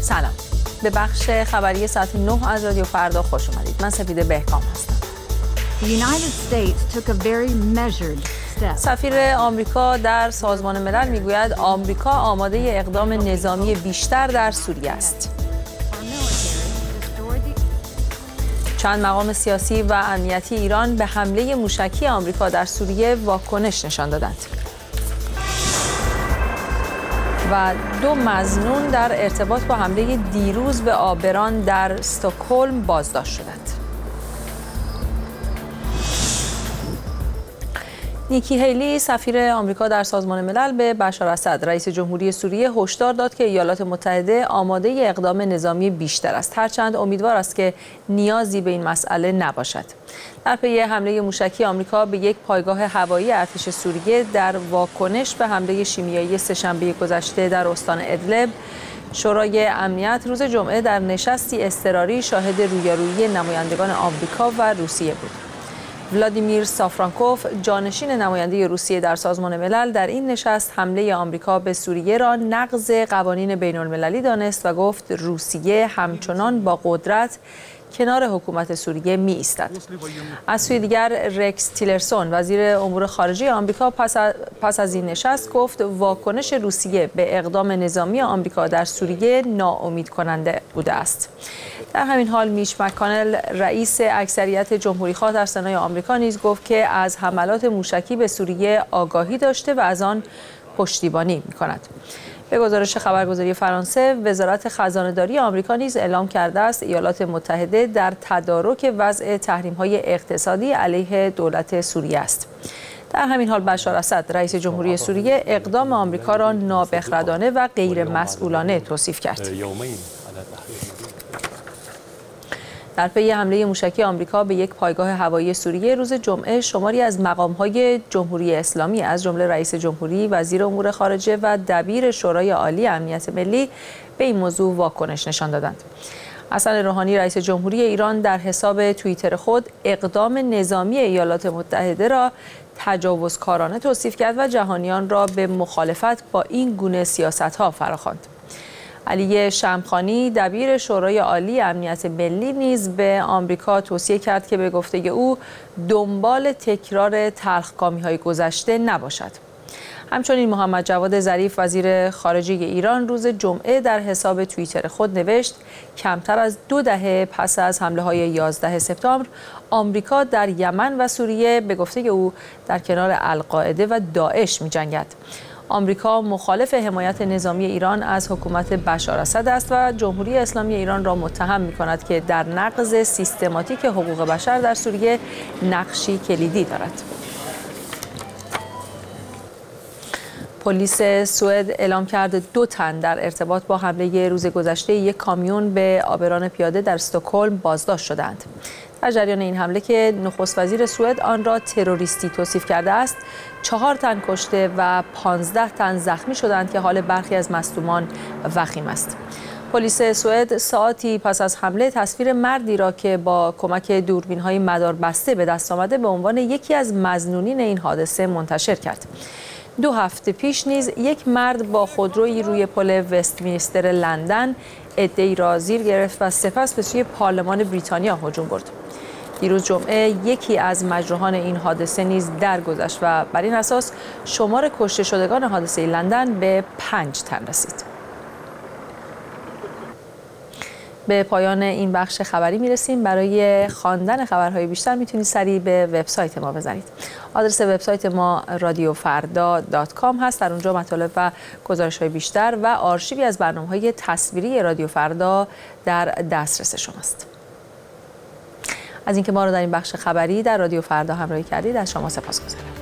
سلام، به بخش خبری ساعت 9 از رادیو فردا خوش اومدید. من سپیده بهکام هستم. سفیر آمریکا در سازمان ملل میگوید آمریکا آماده اقدام نظامی بیشتر در سوریه است. چند مقام سیاسی و امنیتی ایران به حمله موشکی آمریکا در سوریه واکنش نشان دادند. و 2 مظنون در ارتباط با حمله دیروز به آبران در استکهلم بازداشت شدند. نیکی هیلی سفیر آمریکا در سازمان ملل به بشار اسد رئیس جمهوری سوریه هشدار داد که ایالات متحده آماده اقدام نظامی بیشتر است، هرچند امیدوار است که نیازی به این مسئله نباشد. در پی حمله موشکی آمریکا به یک پایگاه هوایی ارتش سوریه در واکنش به حمله شیمیایی سه‌شنبه گذشته در استان ادلب، شورای امنیت روز جمعه در نشستی اضطراری شاهد رویارویی نمایندگان آمریکا و روسیه بود. ولادیمیر سافرانکوف، جانشین نماینده روسیه در سازمان ملل، در این نشست حمله آمریکا به سوریه را نقض قوانین بین‌المللی دانست و گفت روسیه همچنان با قدرت کنار حکومت سوریه می ایستد. از سوی دیگر رکس تیلرسون وزیر امور خارجه آمریکا پس از این نشست گفت واکنش روسیه به اقدام نظامی آمریکا در سوریه ناامید کننده بوده است. در همین حال میچ مک‌کانل رئیس اکثریت جمهوری‌خواه در سنای آمریکا نیز گفت که از حملات موشکی به سوریه آگاهی داشته و از آن پشتیبانی می‌کند. به گزارش خبرگزاری فرانسه، وزارت خزانه‌داری آمریکا نیز اعلام کرده است ایالات متحده در تدارک وضع تحریم‌های اقتصادی علیه دولت سوریه است. در همین حال بشار اسد رئیس جمهوری سوریه اقدام آمریکا را نابخردانه و غیرمسئولانه توصیف کرد. در پی حمله موشکی آمریکا به یک پایگاه هوایی سوریه روز جمعه، شماری از مقام‌های جمهوری اسلامی از جمله رئیس جمهوری، وزیر امور خارجه و دبیر شورای عالی امنیت ملی به این موضوع واکنش نشان دادند. حسن روحانی رئیس جمهوری ایران در حساب توییتر خود اقدام نظامی ایالات متحده را تجاوزکارانه توصیف کرد و جهانیان را به مخالفت با این گونه سیاست‌ها فراخواند. علی شمخانی دبیر شورای عالی امنیت ملی نیز به آمریکا توصیه کرد که به گفته او دنبال تکرار تلخکامی‌های گذشته نباشد. همچنین محمد جواد ظریف وزیر خارجه ایران روز جمعه در حساب توییتر خود نوشت کمتر از 2 دهه پس از حمله‌های 11 سپتامبر آمریکا در یمن و سوریه به گفته او در کنار القاعده و داعش می‌جنگد. آمریکا مخالف حمایت نظامی ایران از حکومت بشار اسد است و جمهوری اسلامی ایران را متهم می‌کند که در نقض سیستماتیک حقوق بشر در سوریه نقشی کلیدی دارد. پلیس سوئد اعلام کرد 2 تن در ارتباط با حمله روز گذشته یک کامیون به آبران پیاده در استکهلم بازداشت شدند. در جریان این حمله که نخست وزیر سوئد آن را تروریستی توصیف کرده است، 4 تن کشته و 15 تن زخمی شدند که حال برخی از مصدومان وخیم است. پلیس سوئد ساعتی پس از حمله تصویر مردی را که با کمک دوربین‌های مداربسته به دست آمده به عنوان یکی از مظنونین این حادثه منتشر کرد. 2 هفته پیش نیز یک مرد با خودرویی روی پل وستمینستر لندن عده‌ای را زیر گرفت و سپس به سوی پارلمان بریتانیا هجوم برد. دیروز جمعه یکی از مجروحان این حادثه نیز درگذشت و بر این اساس شمار کشته شدگان حادثه لندن به 5 تن رسید. به پایان این بخش خبری میرسیم. برای خواندن خبرهای بیشتر میتونید سریع به وبسایت ما بزنید. آدرس وبسایت ما radiofarda.com هست. در اونجا مطالب و گزارش‌های بیشتر و آرشیوی از برنامه‌های تصویری رادیو فردا در دسترس شماست. از اینکه ما رو در این بخش خبری در رادیو فردا همراهی کردید از شما سپاسگزارم.